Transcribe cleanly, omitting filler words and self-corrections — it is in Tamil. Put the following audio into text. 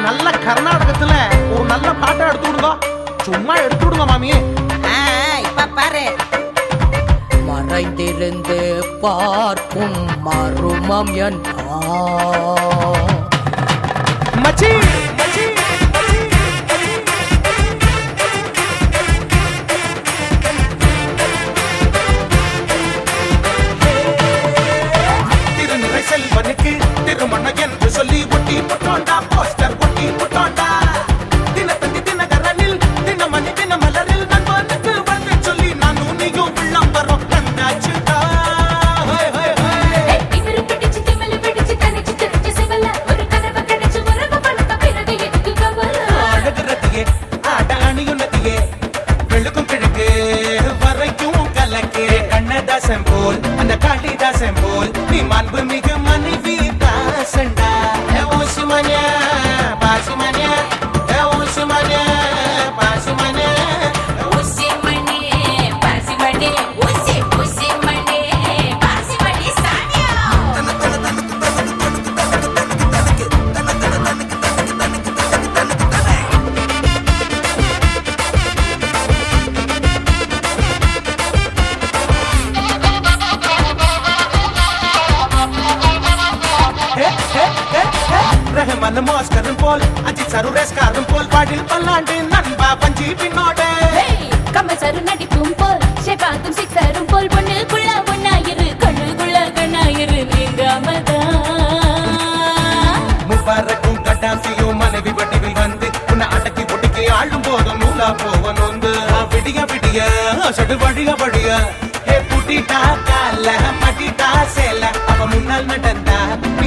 நல்ல கர்நாடகத்துல ஒரு நல்ல பாட்டை எடுத்து விடுங்க. சும்மா எடுத்து விடுங்க மாமி. இப்ப பாரு. மறைந்திருந்து பார்க்கும் மருமம் என்றா மச்சி திருநிறை செல்வனுக்கு திருமண என்று சொல்லி ஒட்டி போட்டோண்டா, போஸ்டர் ஒட்டி போட்டோண்டா. தினத்தந்தி தினகரனில் தினமணி தினமலரில் நண்பனுக்கு வந்து சொல்லி நானும் நீயும் விளம்பரம் கண்டாச்சுடா. அழகுறதியே ஆட அணியுள்ளதியே வெளுக்கும் கிழக்கு வரைக்கும் கலக்கு. கண்ணதாசன் போல் அந்த காளிதாசன் போல் நீ மாண்பு மிகு மனைவி தாசண்டா. ஓசுமன்யா பாசுமன்யா ஓசுமன்யா பாசுமன்யா ரஹ்மான் மாஸ்கரும் போல் அஜித் சருரேஸ் காரும் போல் பாடில் பல்லாண்டு நண்பா பஞ்சி பின்னோட கமசரு நடிப்பும் போல் ஷெபாத்தும் சிக்ஸரும் போல் பொண்ணுக்குள்ள ஒன்னாயிரு கண்ணுக்குள்ள கண்ணாயிரு நீங்காமதான். முபாரக்கும் கட்டாசியும் மனைவி வடிவில் வந்து உன்னை அடக்கி ஒடுக்கி ஆளும் போதும் நூலா போவன் வந்து விடிய விடிய சடு வழிய வழிய புட்டிட்டா கால மட்டிட்டா சேல அவ முன்னால் நடந்தா